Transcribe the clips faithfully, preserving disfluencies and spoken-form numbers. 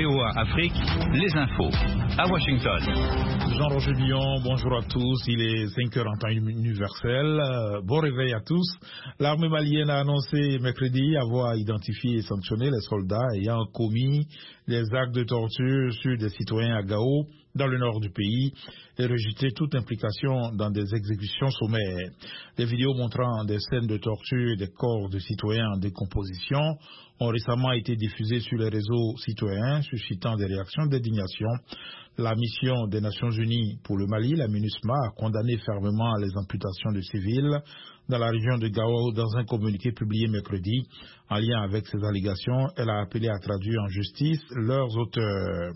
V O A Afrique, les infos. À Washington. Jean-Roger Billon, bonjour à tous. Il est cinq heures en temps universel. Euh, bon réveil à tous. L'armée malienne a annoncé mercredi avoir identifié et sanctionné les soldats ayant commis des actes de torture sur des citoyens à Gao, dans le nord du pays, et rejeté toute implication dans des exécutions sommaires. Des vidéos montrant des scènes de torture et des corps de citoyens en décomposition ont récemment été diffusées sur les réseaux citoyens, suscitant des réactions d'indignation. La mission des Nations Unies pour le Mali, la MINUSMA, a condamné fermement les amputations de civils dans la région de Gao dans un communiqué publié mercredi. En lien avec ces allégations, elle a appelé à traduire en justice leurs auteurs.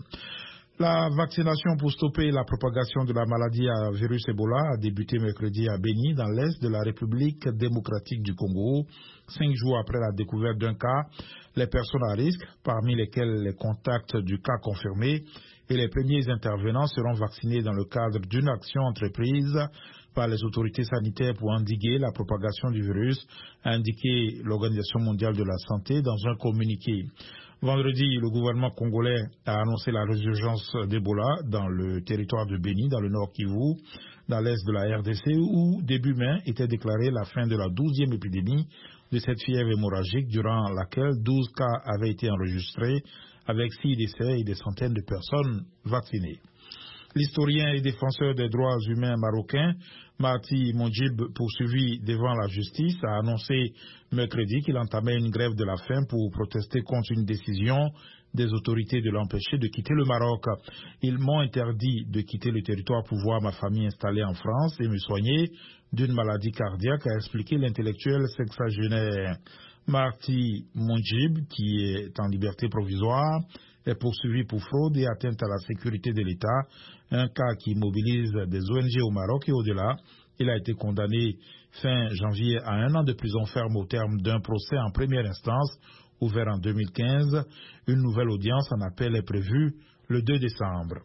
La vaccination pour stopper la propagation de la maladie à virus Ebola a débuté mercredi à Beni, dans l'est de la République démocratique du Congo. Cinq jours après la découverte d'un cas, les personnes à risque, parmi lesquelles les contacts du cas confirmé, et les premiers intervenants seront vaccinés dans le cadre d'une action entreprise par les autorités sanitaires pour endiguer la propagation du virus, a indiqué l'Organisation mondiale de la santé dans un communiqué. Vendredi, le gouvernement congolais a annoncé la résurgence d'Ebola dans le territoire de Beni, dans le nord Kivu, dans l'est de la R D C, où début mai était déclarée la fin de la douzième épidémie de cette fièvre hémorragique, durant laquelle douze cas avaient été enregistrés, avec six décès et des centaines de personnes vaccinées. L'historien et défenseur des droits humains marocain, Marti Mondjib, poursuivi devant la justice, a annoncé mercredi qu'il entamait une grève de la faim pour protester contre une décision des autorités de l'empêcher de quitter le Maroc. Ils m'ont interdit de quitter le territoire pour voir ma famille installée en France et me soigner d'une maladie cardiaque, a expliqué l'intellectuel sexagénaire. Marti Mondjib, qui est en liberté provisoire, est poursuivi pour fraude et atteinte à la sécurité de l'État, un cas qui mobilise des O N G au Maroc et au-delà. Il a été condamné fin janvier à un an de prison ferme au terme d'un procès en première instance ouvert en deux mille quinze. Une nouvelle audience en appel est prévue le deux décembre.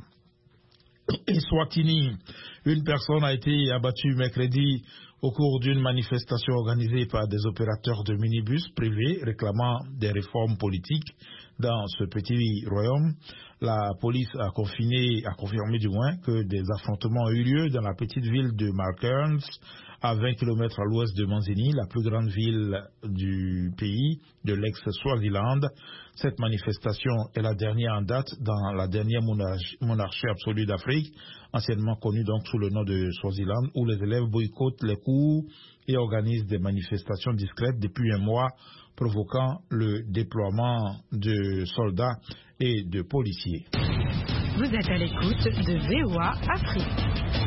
Eswatini, une personne a été abattue mercredi au cours d'une manifestation organisée par des opérateurs de minibus privés réclamant des réformes politiques dans ce petit royaume. La police a, confiné, a confirmé du moins que des affrontements ont eu lieu dans la petite ville de Malkerns, à vingt kilomètres à l'ouest de Manzini, la plus grande ville du pays, de l'ex-Swaziland. Cette manifestation est la dernière en date dans la dernière monarchie, monarchie absolue d'Afrique, anciennement connue donc sous le nom de Swaziland, où les élèves boycottent les cours et organisent des manifestations discrètes depuis un mois, provoquant le déploiement de soldats et de policiers. Vous êtes à l'écoute de V O A Afrique.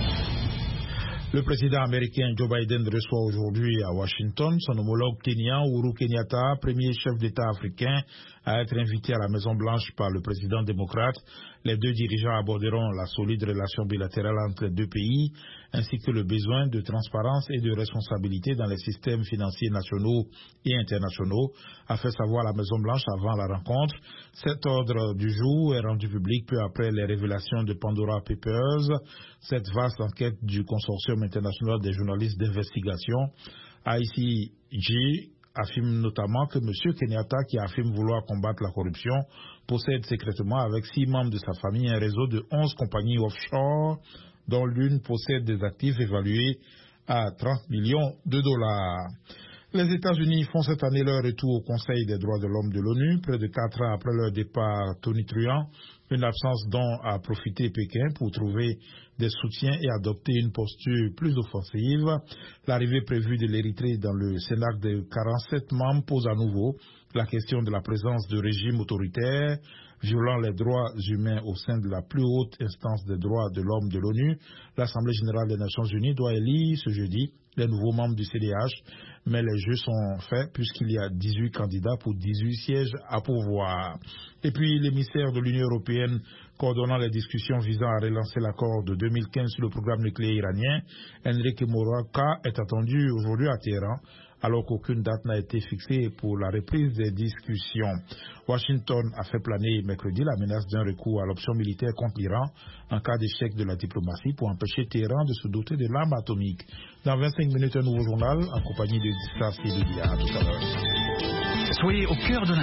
Le président américain Joe Biden reçoit aujourd'hui à Washington son homologue kenyan Uhuru Kenyatta, premier chef d'État africain à être invité à la Maison-Blanche par le président démocrate. Les deux dirigeants aborderont la solide relation bilatérale entre les deux pays, ainsi que le besoin de transparence et de responsabilité dans les systèmes financiers nationaux et internationaux, a fait savoir la Maison-Blanche avant la rencontre. Cet ordre du jour est rendu public peu après les révélations de Pandora Papers, cette vaste enquête du consortium international des journalistes d'investigation. I C G affirme notamment que M. Kenyatta, qui affirme vouloir combattre la corruption, possède secrètement avec six membres de sa famille un réseau de onze compagnies offshore, dont l'une possède des actifs évalués à trente millions de dollars. Les États-Unis font cette année leur retour au Conseil des droits de l'homme de l'ONU, près de quatre ans après leur départ tonitruant, une absence dont a profité Pékin pour trouver des soutiens et adopter une posture plus offensive. L'arrivée prévue de l'Érythrée dans le Cénacle de quarante-sept membres pose à nouveau la question de la présence de régimes autoritaires violant les droits humains au sein de la plus haute instance des droits de l'homme de l'ONU. L'Assemblée générale des Nations unies doit élire ce jeudi les nouveaux membres du C D H, mais les jeux sont faits puisqu'il y a dix-huit candidats pour dix-huit sièges à pourvoir. Et puis l'émissaire de l'Union européenne coordonnant les discussions visant à relancer l'accord de deux mille quinze sur le programme nucléaire iranien, Enrique Moroka, est attendu aujourd'hui à Téhéran, alors qu'aucune date n'a été fixée pour la reprise des discussions. Washington a fait planer mercredi la menace d'un recours à l'option militaire contre l'Iran en cas d'échec de la diplomatie pour empêcher Téhéran de se doter de l'arme atomique. Dans vingt-cinq minutes, un nouveau journal en compagnie de Dissas et de Dia. À tout à l'heure. Soyez au cœur de